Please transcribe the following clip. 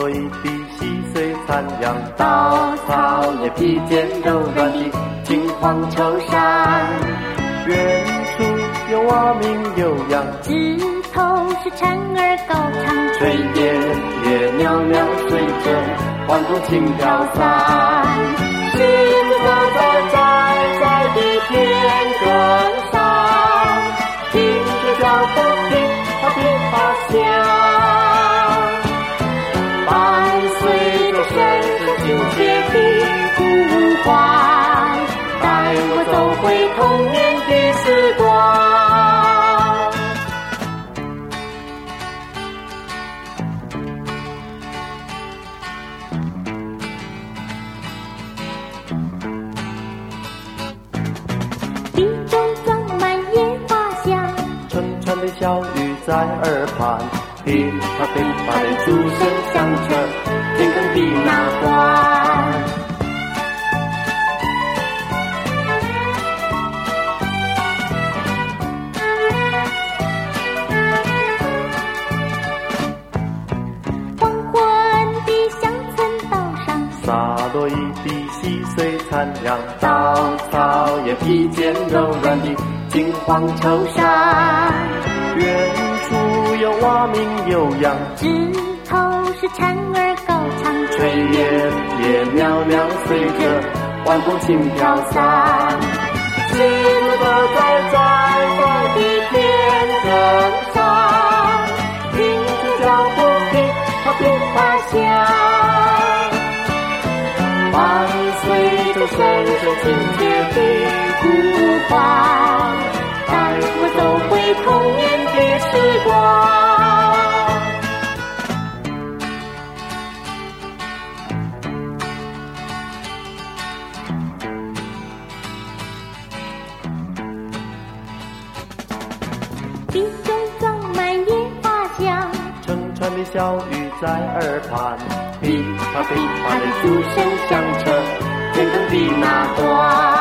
落一地，细碎残阳，稻草也披肩柔软的金黄绸衫。远处有蛙鸣悠扬， 枝头是蝉儿高唱， 炊烟也袅袅随着晚风轻飘散。狮子坐在的田埂上，听着脚步噼啪噼啪响，伴随着声声亲切的呼唤，带我走回童年的时光。 地中装满野花香， 成串的小雨在耳畔，噼啪噼啪的竹声响彻天空的那端。 黄昏的乡村道上， 洒落一地细碎残阳，稻草也披肩柔软的金黄绸衫。远处有蛙鸣悠扬， 枝头是蝉儿高唱， 炊烟也袅袅随着晚风轻飘散。狮子坐在的田埂上，听着脚步噼啪噼啪响，伴随着声声亲切的呼唤，带我走回童年的时光。 地中装满野花香， 成串的小雨在耳畔，噼啪噼啪的竹声响彻天空的那端。